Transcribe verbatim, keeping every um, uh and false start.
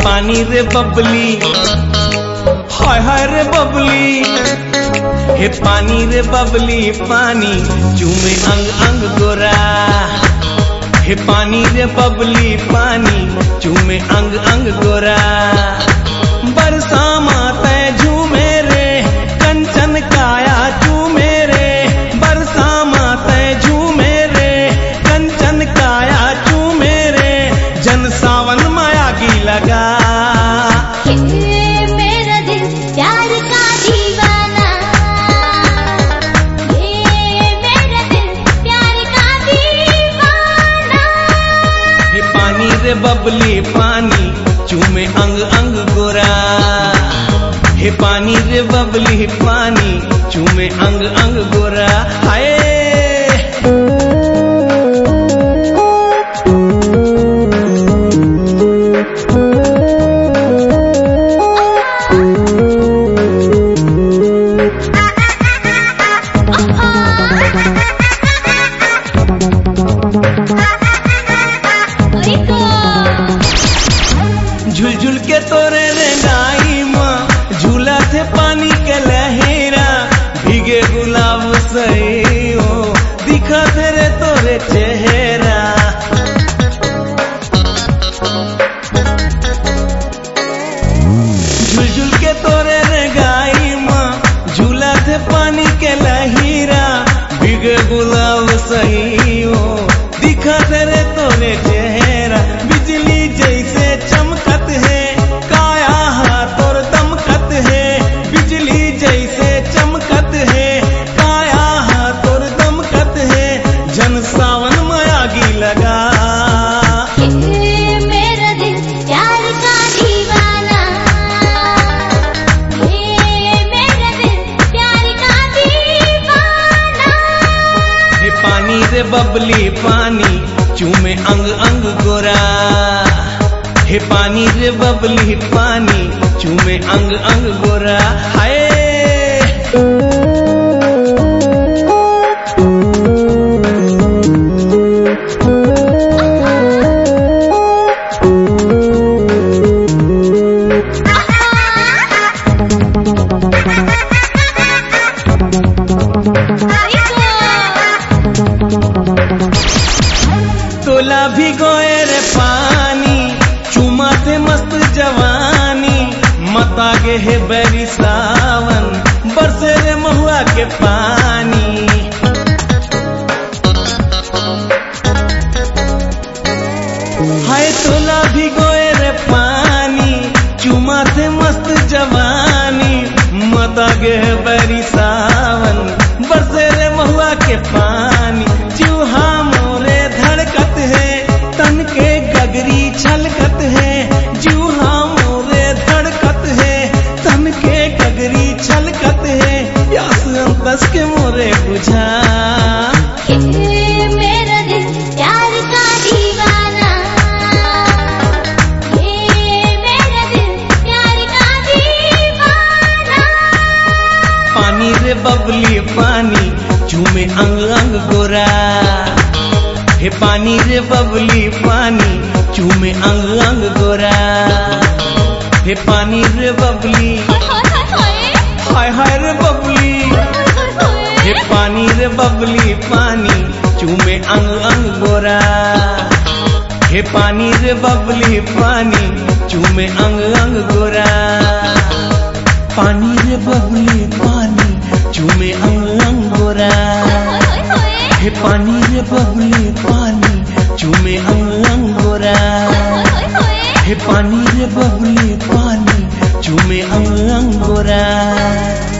पानी रे बबली, हाय हाय रे बबली, हे पानी रे बबली पानी चूमे अंग अंग गोरा। हे पानी रे बबली पानी चूमे अंग अंग गोरा। बरसा माते झूमे रे कंचन काया चूमे रे, बरसा माते झूमे रे कंचन काया चूमे रे, जन सावन माया की लगा। मेरा दिल प्यार का दीवाना, ये मेरा दिल प्यार का दीवाना। हे पानी रे बबली पानी चूमे अंग अंग गोरा। हे पानी रे बबली पानी चूमे अंग अंग गोरा। हाय झुलझुल के तोरे रेंगाई माँ झूला थे पानी के लहेरा, भीगे गुलाब सही हो दिखा तेरे तोरे चेहरा। झुलझुल के तोरे रेंगाई माँ झूला थे पानी के लहेरा, भीगे गुलाब सही हो दिखा तेरे तोरे चेहरा। बिजली जैसे चमकत है काया हाथ और दमकत है, बिजली जैसे चमकत है काया हाथ और दमकत है, जन सावन माया की लगा। मेरा दिल प्यार का दीवाना, ये मेरा दिल प्यार का दीवाना। हे पानी रे बबली पानी चूमे अंग अंग गोरा। हे पानी रे बबली पानी चूमे अंग अंग गोरा। हाय तोला भी गोए रे पानी चूमा थे मस्त जवानी, मता गे है बैरी सावन बरसे रे महुआ के पानी। हाय तोला भी गोए रे पानी चूमा थे मस्त जवानी, मता गे है बैरी सावन बरसे रे महुआ के पानी। चूहा मोरे धड़कत है तन के गगरी छलकत है, जूहा मोरे धड़कत है तन के गगरी छलकत है, यास अंतस के मोरे बुझा। मेरा दिल प्यार का दीवाना, ये मेरा दिल प्यार का दीवाना। पानी रे बबली पानी चूमे अंग अंग गोरा। हे पानी रे बबली पानी चूमे अंग अंग गोरा। हे पानी रे बबली, हाय हाय रे बबली, हे पानी रे बबली पानी चूमे अंग अंग गोरा। हे पानी रे बबली पानी चूमे अंग अंग गोरा। पानी रे बबली पानी चूमे अंग अंग गोरा। हे पानी रे बबली पानी चूमे अंग अंग गोरा। हे पानी रे बबली पानी चूमे अंग अंग गोरा।